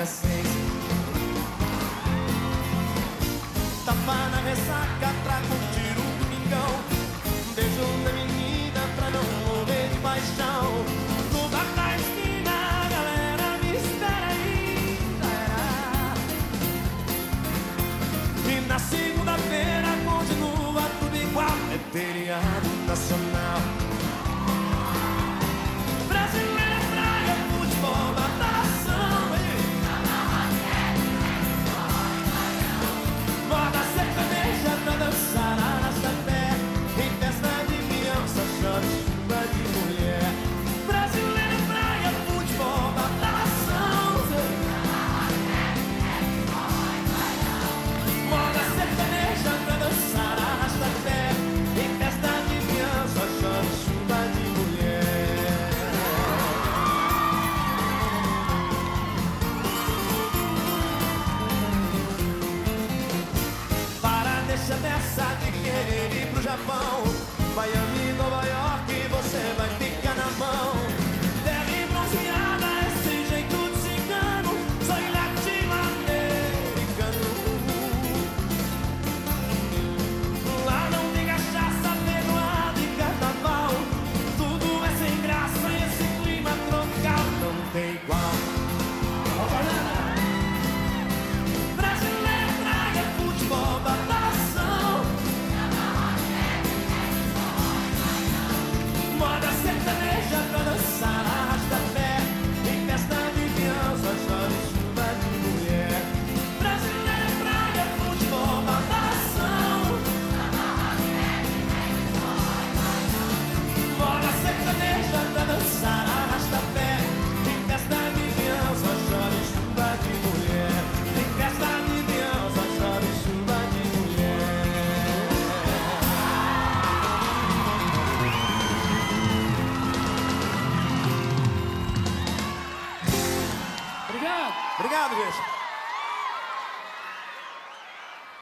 adolescência. Tava na ressaca pra curtir o domingão, beijo da menina pra não morrer de paixão. No bar da esquina a galera me espera ainda. E na segunda-feira continua tudo igual, é feriado nacional. Brasileira, praia, futebol, natação, moda sertaneja pra dançar arrasta-pé, em festa de criança, chove chuva de mulher. Brasileira, praia, futebol, natação, moda sertaneja pra dançar arrasta-pé, em festa de criança, chove chuva de mulher. Para, deixa dessa de querer ir pro Japão, Miami, Nova York, você vai ficar na mão. Terra bronzeada, esse jeito de cigano, sou latino-americano. Lá não tem cachaça, feijoada e carnaval, tudo é sem graça e esse clima tropical não tem igual. Brasileira, praia, futebol, natação, moda sertaneja pra dançar arrasta-pé, em festa de criança, chove chuva de mulher. Brasileira, praia, futebol, natação, moda sertaneja pra dançar arrasta-pé, em festa de criança, chove chuva de mulher. Em festa de criança, chove chuva de mulher. Obrigado. Obrigado, gente.